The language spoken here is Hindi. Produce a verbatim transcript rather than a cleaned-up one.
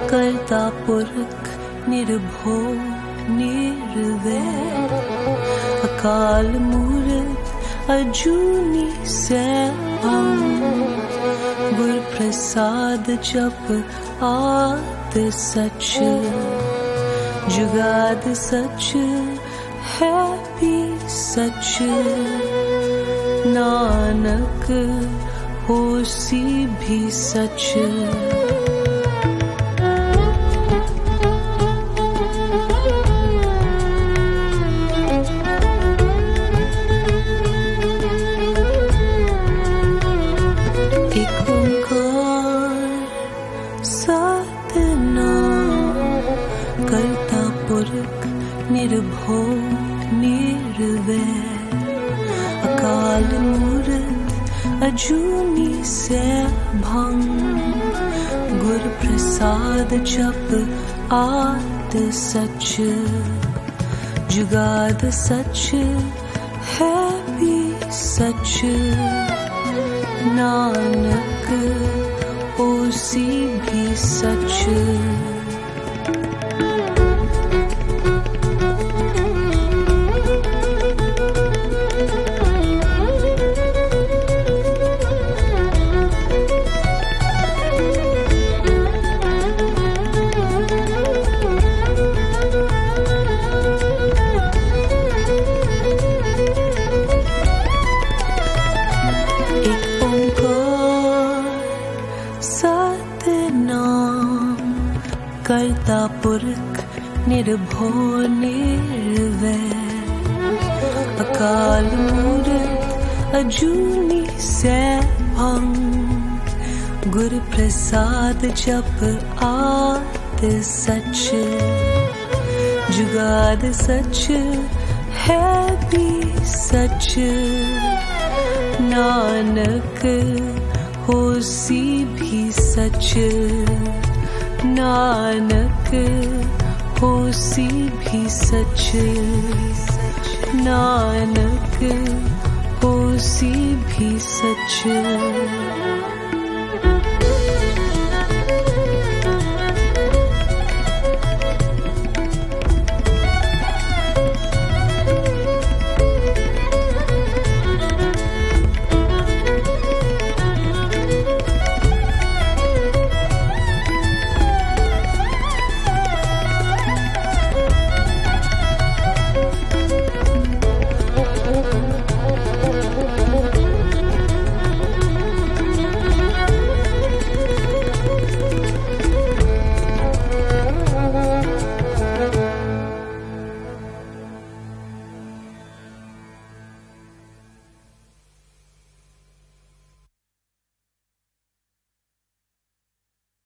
करता पुरख निर्भो निर्वैर, अकाल मूरत अजूनी सैभं, गुर प्रसाद जप आद सच, जुगाद सच है भी सच, नानक होसी भी सच। एक ओंकार सतनाम, करता पुरख निर्भो निर्वैर, अकाल मूरत अजूनी सैभं, गुर प्रसाद जप आद सच, जुगाद सच है भी सच, नानक होसी भी सच। करता पुरख निर्भो निर्वैर, अकाल मूरत अजूनी सैभं, गुर प्रसाद जप आद सच, जुगाद सच है भी सच, नानक होसी भी सच, नानक होसी भी सच, नानक होसी भी सच।